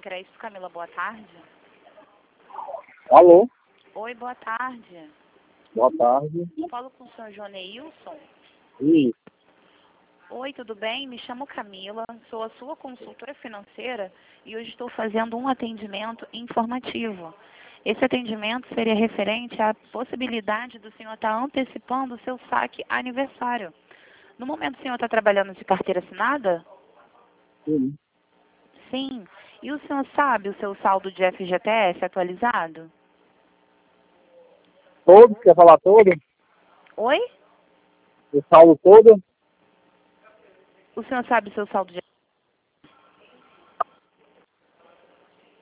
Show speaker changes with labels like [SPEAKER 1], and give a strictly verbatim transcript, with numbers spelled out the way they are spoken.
[SPEAKER 1] Crédito, Camila, boa tarde.
[SPEAKER 2] Alô?
[SPEAKER 1] Oi, boa tarde.
[SPEAKER 2] Boa tarde.
[SPEAKER 1] Falo com o senhor Joneilson.
[SPEAKER 2] Isso.
[SPEAKER 1] Oi, tudo bem? Me chamo Camila, sou a sua consultora financeira e hoje estou fazendo um atendimento informativo. Esse atendimento seria referente à possibilidade do senhor estar antecipando o seu saque aniversário. No momento o senhor está trabalhando de carteira assinada?
[SPEAKER 2] Sim.
[SPEAKER 1] Sim. E o senhor sabe o seu saldo de F G T S atualizado?
[SPEAKER 2] Todos? Quer falar todo?
[SPEAKER 1] Oi?
[SPEAKER 2] O saldo todo?
[SPEAKER 1] O senhor sabe o seu saldo de